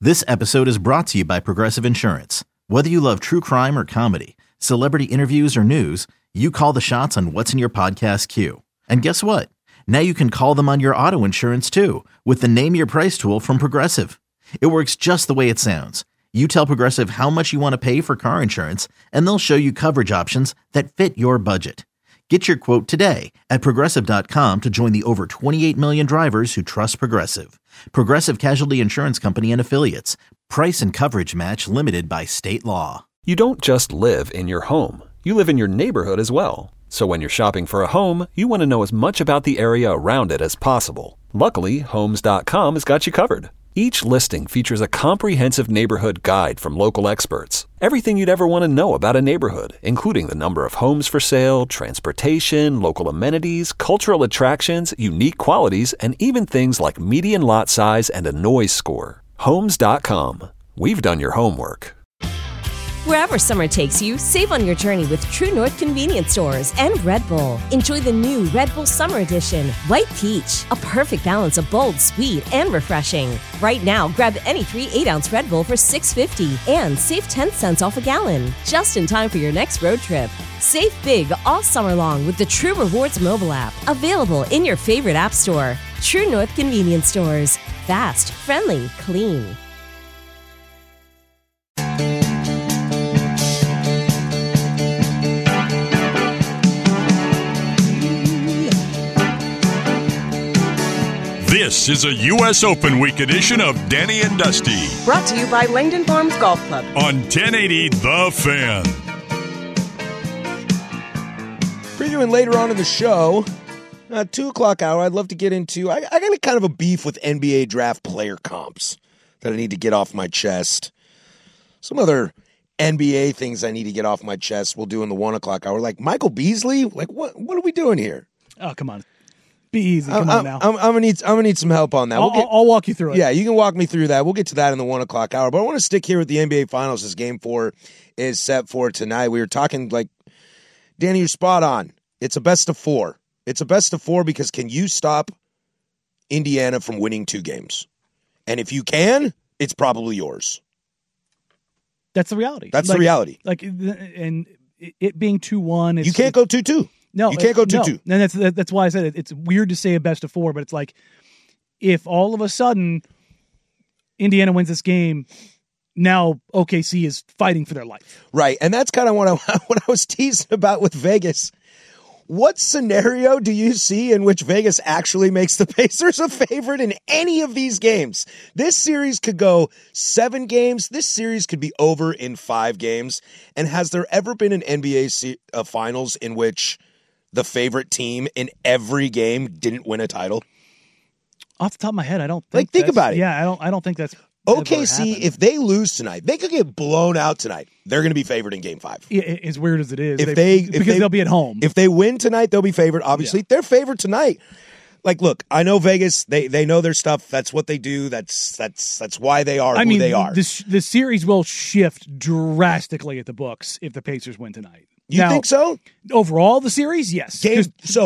This episode is brought to you by Progressive Insurance. Whether you love true crime or comedy, celebrity interviews or news, you call the shots on what's in your podcast queue. And guess what? Now you can call them on your auto insurance too with the Name Your Price tool from Progressive. It works just the way it sounds. You tell Progressive how much you want to pay for car insurance, and they'll show you coverage options that fit your budget. Get your quote today at Progressive.com to join the over 28 million drivers who trust Progressive. Progressive Casualty Insurance Company and Affiliates. Price and coverage match limited by state law. You don't just live in your home. You live in your neighborhood as well. So when you're shopping for a home, you want to know as much about the area around it as possible. Luckily, Homes.com has got you covered. Each listing features a comprehensive neighborhood guide from local experts. Everything you'd ever want to know about a neighborhood, including the number of homes for sale, transportation, local amenities, cultural attractions, unique qualities, and even things like median lot size and a noise score. Homes.com. We've done your homework. Wherever summer takes you, save on your journey with True North Convenience Stores and Red Bull. Enjoy the new Red Bull Summer Edition, White Peach, a perfect balance of bold, sweet, and refreshing. Right now, grab any 3 8-ounce Red Bull for $6.50 and save 10 cents off a gallon, just in time for your next road trip. Save big all summer long with the True Rewards mobile app, available in your favorite app store. True North Convenience Stores. Fast, friendly, clean. This is a U.S. Open Week edition of Danny and Dusty. Brought to you by Langdon Farms Golf Club. On 1080 The Fan. Previewing later on in the show, 2 o'clock hour, I'd love to get into, I got a kind of a beef with NBA draft player comps that I need to get off my chest. Some other NBA things I need to get off my chest we'll do in the 1 o'clock hour. Like Michael Beasley? Like, what are we doing here? Oh, come on. Be easy. Come on now. I'm gonna need some help on that. I'll walk you through it. Yeah, you can walk me through that. We'll get to that in the 1 o'clock hour. But I want to stick here with the NBA Finals as Game 4 is set for tonight. We were talking like, Danny, you're spot on. It's a best of 4. It's a best of 4 because can you stop Indiana from winning 2 games? And if you can, it's probably yours. That's the reality. That's the reality. Like, and it being 2-1. You can't go 2-2. No, you can't go 2-2. No. And that's why I said it's weird to say a best of 4, but it's like if all of a sudden Indiana wins this game, now OKC is fighting for their life. Right, and that's kind of what I was teasing about with Vegas. What scenario do you see in which Vegas actually makes the Pacers a favorite in any of these games? This series could go 7 games. This series could be over in 5 games. And has there ever been an NBA Finals in which the favorite team in every game didn't win a title? Off the top of my head, I don't think. Like, think about it. Yeah, I don't think that's. OKC, if they lose tonight, they could get blown out tonight. They're going to be favored in Game 5. As weird as it is, because they'll be at home. If they win tonight, they'll be favored. Obviously, they're favored tonight. Like, look, I know Vegas. They know their stuff. That's what they do. That's why they are who they are. The series will shift drastically at the books if the Pacers win tonight. You think so? Overall, the series, yes. Sorry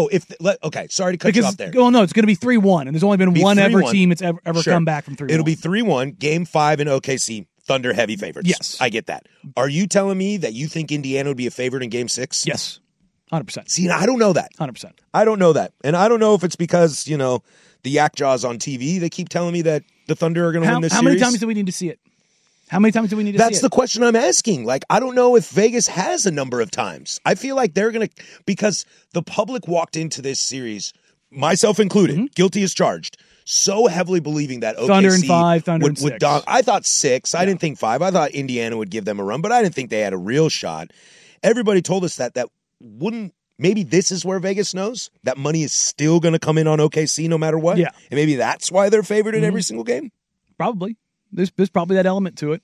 to cut you off there. Oh no, it's going to be 3-1, and there's only been one ever team that's ever come back from 3-1. It'll be 3-1. Game 5 in OKC. Thunder heavy favorites. Yes, I get that. Are you telling me that you think Indiana would be a favorite in Game 6? Yes, 100%. See, I don't know that. 100%. I don't know that, and I don't know if it's because the yak jaws on TV. They keep telling me that the Thunder are going to win this series. How many times do we need to see it? How many times do we need to see it? That's the question I'm asking. Like, I don't know if Vegas has a number of times. I feel like they're going to, because the public walked into this series, myself included, guilty as charged, so heavily believing that OKC Thunder in 5, Thunder in 6. I thought 6. I didn't think 5. I thought Indiana would give them a run, but I didn't think they had a real shot. Everybody told us that wouldn't. Maybe this is where Vegas knows that money is still going to come in on OKC no matter what. Yeah. And maybe that's why they're favored in every single game. Probably. There's probably that element to it.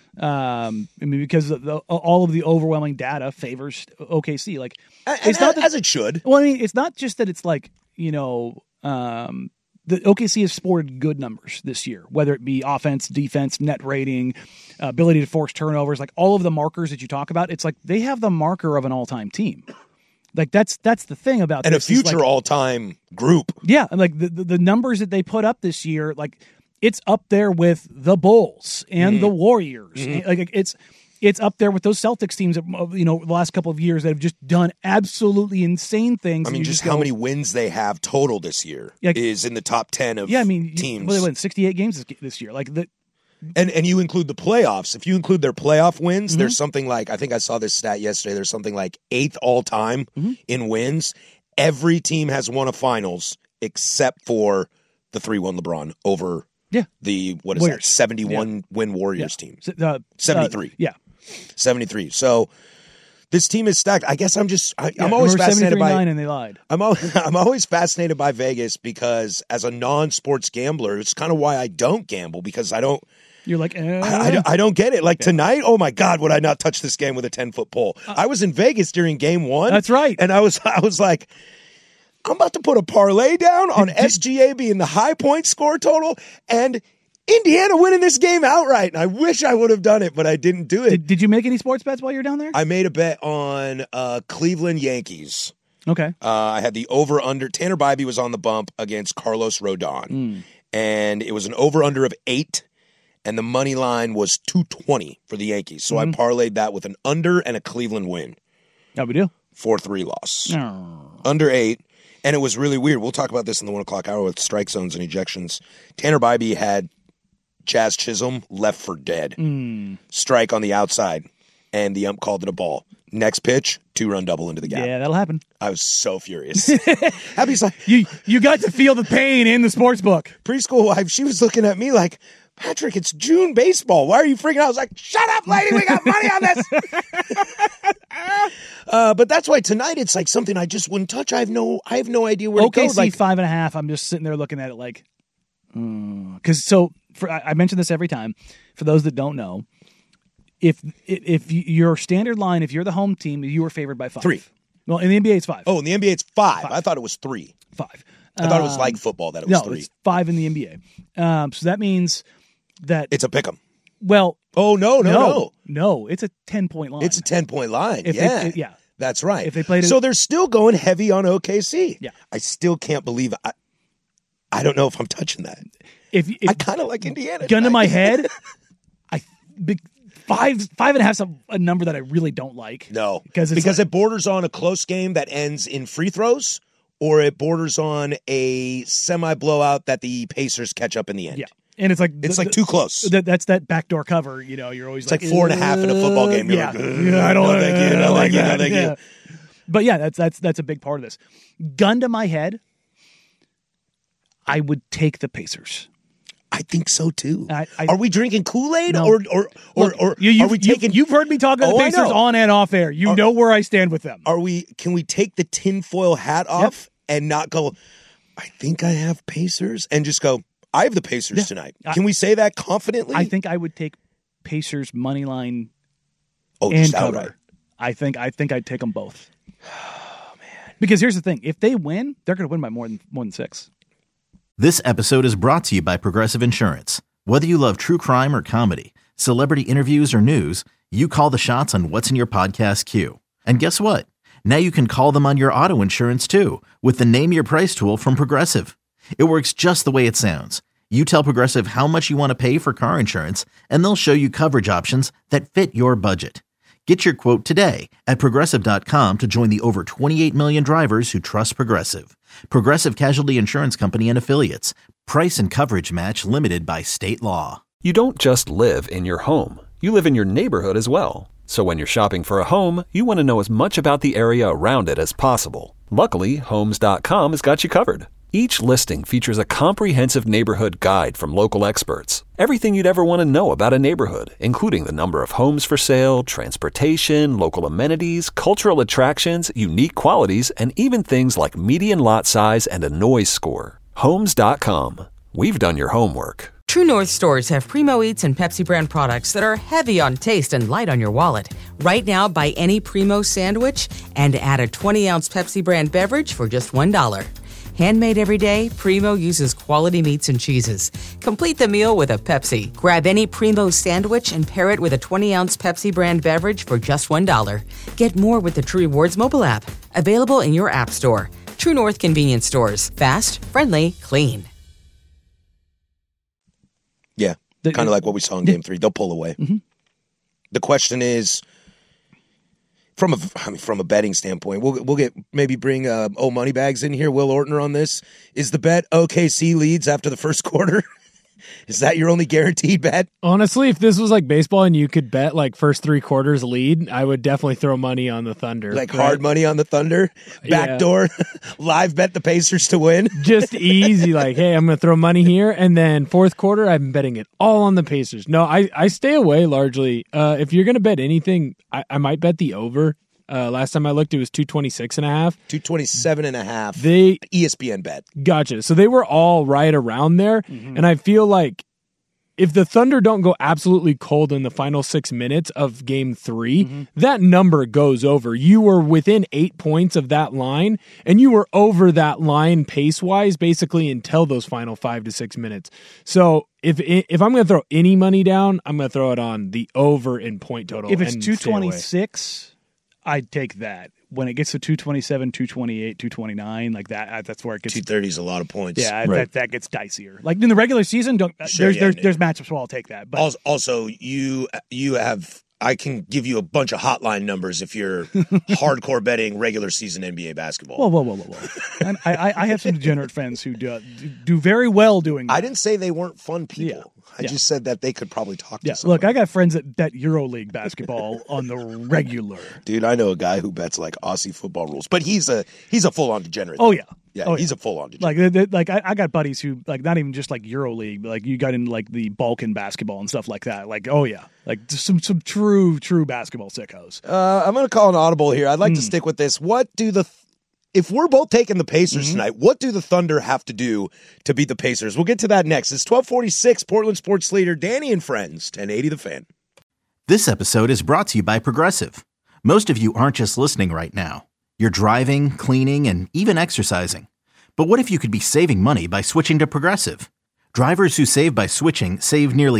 Because all of the overwhelming data favors OKC. Like, it's not as it should. Well, I mean, it's not just that it's like, the OKC has sported good numbers this year, whether it be offense, defense, net rating, ability to force turnovers, like all of the markers that you talk about. It's like they have the marker of an all-time team. Like that's the thing about and this. A future all-time group. Yeah, like the numbers that they put up this year, like it's up there with the Bulls and the Warriors. Like it's up there with those Celtics teams, the last couple of years that have just done absolutely insane things. I mean, just how many wins they have total this year is in the top 10 of teams. Well, they won 68 games this year. Like the. And you include the playoffs. If you include their playoff wins, there's something like, I think I saw this stat yesterday, there's something like 8th all-time in wins. Every team has won a finals except for the 3-1 LeBron over the, what is Warriors. that, 71-win Warriors team. 73. 73. So this team is stacked. I guess I'm always fascinated by... and they lied. I'm always fascinated by Vegas because as a non-sports gambler, it's kind of why I don't gamble, because I don't... You're like, I don't get it. Like tonight, oh my God, would I not touch this game with a 10-foot pole? I was in Vegas during game 1. That's right. And I was like, I'm about to put a parlay down on SGA being the high point score total and Indiana winning this game outright. And I wish I would have done it, but I didn't do it. Did you make any sports bets while you were down there? I made a bet on Cleveland Yankees. Okay. I had the over-under. Tanner Bybee was on the bump against Carlos Rodon. And it was an over-under of 8. And the money line was 220 for the Yankees. So I parlayed that with an under and a Cleveland win. How we do? 4-3 loss. Under 8. And it was really weird. We'll talk about this in the 1 o'clock hour with strike zones and ejections. Tanner Bybee had Jazz Chisholm left for dead. Strike on the outside. And the ump called it a ball. Next pitch, 2-run double into the gap. Yeah, that'll happen. I was so furious. Abby's like, you got to feel the pain in the sports book. Preschool wife, she was looking at me like, Patrick, it's June baseball. Why are you freaking out? I was like, shut up, lady. We got money on this. But that's why tonight it's like something I just wouldn't touch. I have no idea where to go. OKC 5.5. I'm just sitting there looking at it like, because I mention this every time. For those that don't know, if your standard line, if you're the home team, you were favored by 5. 3. Well, in the NBA it's 5. Oh, in the NBA it's 5. I thought it was 3. 5. I thought it was like football that it was 3. No, it's 5 in the NBA. So that means that it's a pick'em. Well, no, it's a 10-point line. It's a 10-point line. Yeah, that's right. If they played it, so they're still going heavy on OKC. Yeah, I still can't believe I don't know if I'm touching that. If I kind of like Indiana. Gun to my head, 5.5 is a number that I really don't like. No, because it borders on a close game that ends in free throws, or it borders on a semi-blowout that the Pacers catch up in the end. Yeah. And it's like too close. That's that backdoor cover. You're always it's like 4.5 in a football game. You're I don't like that. But yeah, that's a big part of this. Gun to my head, I would take the Pacers. I think so too. Are we drinking Kool-Aid no. or are we taking? You've heard me talk about the Pacers on and off air. You know where I stand with them. Can we take the tinfoil hat off and not go? I think I have Pacers and just go. I have the Pacers tonight. Can we say that confidently? I think I would take Pacers money line. Oh, and just cover. outright. I think I'd take them both. Oh man! Because here's the thing: if they win, they're going to win by more than 6. This episode is brought to you by Progressive Insurance. Whether you love true crime or comedy, celebrity interviews or news, you call the shots on what's in your podcast queue. And guess what? Now you can call them on your auto insurance too with the Name Your Price tool from Progressive. It works just the way it sounds. You tell Progressive how much you want to pay for car insurance, and they'll show you coverage options that fit your budget. Get your quote today at Progressive.com to join the over 28 million drivers who trust Progressive. Progressive Casualty Insurance Company and Affiliates. Price and coverage match limited by state law. You don't just live in your home. You live in your neighborhood as well. So when you're shopping for a home, you want to know as much about the area around it as possible. Luckily, Homes.com has got you covered. Each listing features a comprehensive neighborhood guide from local experts. Everything you'd ever want to know about a neighborhood, including the number of homes for sale, transportation, local amenities, cultural attractions, unique qualities, and even things like median lot size and a noise score. Homes.com. We've done your homework. True North stores have Primo Eats and Pepsi brand products that are heavy on taste and light on your wallet. Right now, buy any Primo sandwich and add a 20-ounce Pepsi brand beverage for just $1. Handmade every day, Primo uses quality meats and cheeses. Complete the meal with a Pepsi. Grab any Primo sandwich and pair it with a 20-ounce Pepsi brand beverage for just $1. Get more with the True Rewards mobile app. Available in your app store. True North convenience stores. Fast, friendly, clean. Kind of like what we saw in Game 3. They'll pull away. Mm-hmm. The question is, from a betting standpoint, we'll bring Moneybags in here, Will Ortner on this. Is the bet OKC leads after the first quarter? Is that your only guaranteed bet? Honestly, if this was like baseball and you could bet like first 3 quarters lead, I would definitely throw money on the Thunder. Like hard money on the Thunder? Backdoor, live bet the Pacers to win? Just easy. Like, hey, I'm going to throw money here. And then fourth quarter, I'm betting it all on the Pacers. No, I stay away largely. If you're going to bet anything, I might bet the over. Last time I looked, it was 226.5. 227.5. ESPN bet. Gotcha. So they were all right around there. Mm-hmm. And I feel like if the Thunder don't go absolutely cold in the final 6 minutes of Game 3, that number goes over. You were within 8 points of that line, and you were over that line pace-wise basically until those final 5 to 6 minutes. So if I'm going to throw any money down, I'm going to throw it on the over in point total. If it's 226, I'd take that. When it gets to 227, 228, 229, like that's where it gets. 230 is a lot of points. Yeah, right. that gets dicier. Like in the regular season, there's matchups where I'll take that. But also, you have. I can give you a bunch of hotline numbers if you're hardcore betting regular season NBA basketball. Whoa. I have some degenerate friends who do very well doing that. I didn't say they weren't fun people. Yeah. I just said that they could probably talk to someone. Look, I got friends that bet EuroLeague basketball on the regular. Dude, I know a guy who bets like Aussie football rules, but he's a full-on degenerate. Oh, yeah. He's a full-on degenerate. I got buddies who, like, not even just like EuroLeague, but like you got into like the Balkan basketball and stuff like that. Like, oh yeah, like some true basketball sickos. I'm going to call an audible here. I'd like to stick with this. If we're both taking the Pacers tonight, what do the Thunder have to do to beat the Pacers? We'll get to that next. It's 1246, Portland sports leader Danny and Friends, 1080 The Fan. This episode is brought to you by Progressive. Most of you aren't just listening right now. You're driving, cleaning, and even exercising. But what if you could be saving money by switching to Progressive? Drivers who save by switching save nearly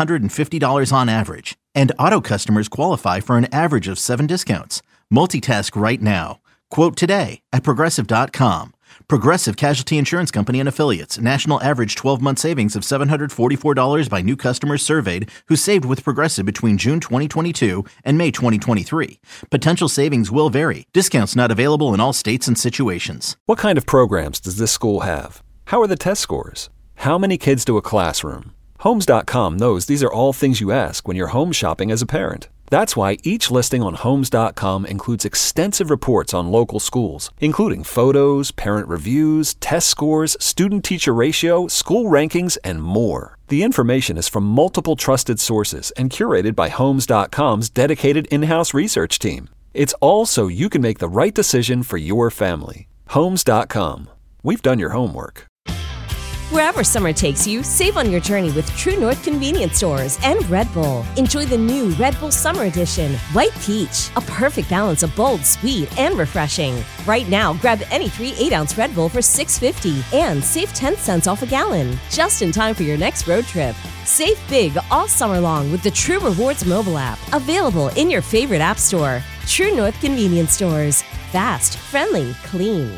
$750 on average. And auto customers qualify for an average of 7 discounts. Multitask right now. Quote today at Progressive.com. Progressive Casualty Insurance Company and Affiliates. National average 12-month savings of $744 by new customers surveyed who saved with Progressive between June 2022 and May 2023. Potential savings will vary. Discounts not available in all states and situations. What kind of programs does this school have? How are the test scores? How many kids do a classroom? Homes.com knows these are all things you ask when you're home shopping as a parent. That's why each listing on Homes.com includes extensive reports on local schools, including photos, parent reviews, test scores, student-teacher ratio, school rankings, and more. The information is from multiple trusted sources and curated by Homes.com's dedicated in-house research team. It's all so you can make the right decision for your family. Homes.com. We've done your homework. Wherever summer takes you, save on your journey with True North Convenience Stores and Red Bull. Enjoy the new Red Bull Summer Edition, White Peach, a perfect balance of bold, sweet, and refreshing. Right now, grab any 3 8-ounce Red Bull for $6.50 and save 10 cents off a gallon, just in time for your next road trip. Save big all summer long with the True Rewards mobile app, available in your favorite app store. True North Convenience Stores. Fast, friendly, clean.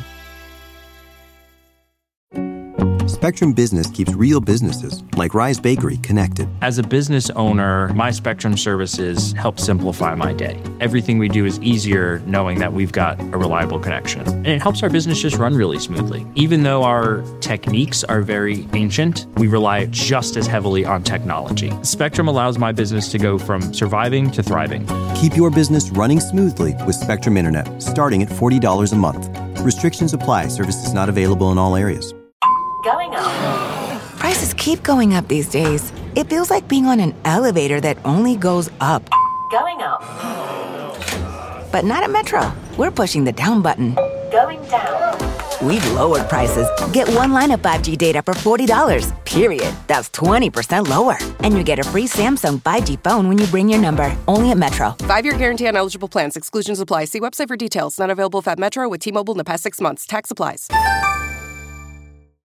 Spectrum Business keeps real businesses, like Rise Bakery, connected. As a business owner, my Spectrum services help simplify my day. Everything we do is easier knowing that we've got a reliable connection. And it helps our business just run really smoothly. Even though our techniques are very ancient, we rely just as heavily on technology. Spectrum allows my business to go from surviving to thriving. Keep your business running smoothly with Spectrum Internet, starting at $40 a month. Restrictions apply. Services not available in all areas. Going up. Prices keep going up these days. It feels like being on an elevator that only goes up. Going up. But not at Metro. We're pushing the down button. Going down. We've lowered prices. Get one line of 5G data for $40, period. That's 20% lower. And you get a free Samsung 5G phone when you bring your number. Only at Metro. 5-year guarantee on eligible plans. Exclusions apply. See website for details. Not available at Metro with T-Mobile in the past 6 months. Tax applies.